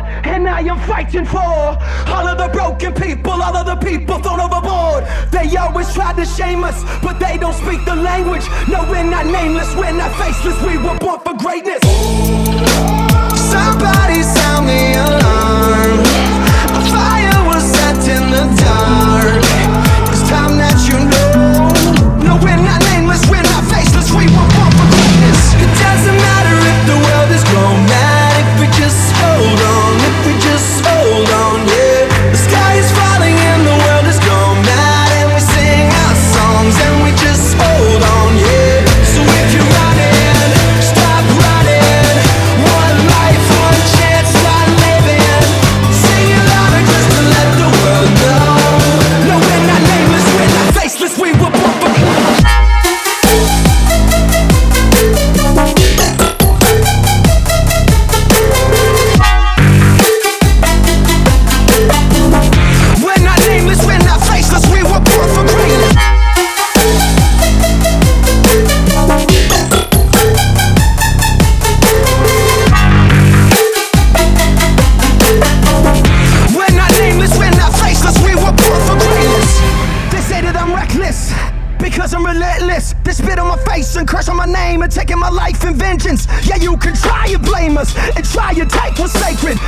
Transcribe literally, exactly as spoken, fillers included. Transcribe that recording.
and I am fighting for all of the broken people, all of the people thrown overboard. They always try to shame us, but they don't speak the language. No, we're not nameless, we're not faceless, we were born for greatness. Somebody sound the alarm. A fire was set in the dark. It's time that you know. No, we're not nameless, we're not faceless, we were born for greatness. It doesn't matter if the world is grown mad, if we just hold on, if we just hold on, yeah. The sky is falling and the world is gone mad, and we sing our songs and we just hold on, yeah. So if you're running, stop running. One life, one chance, start living. Sing it louder just to let the world know. No, we're not nameless, we're not faceless, we were born for greatness. We're not nameless, we're not faceless, we were born for greatness. We're not nameless, we're not faceless, we were born for greatness. They say that I'm reckless because I'm relentless. They spit on my face and curse on my name and taking my life in vengeance. Yeah, you can try and blame us and try and take what's sacred,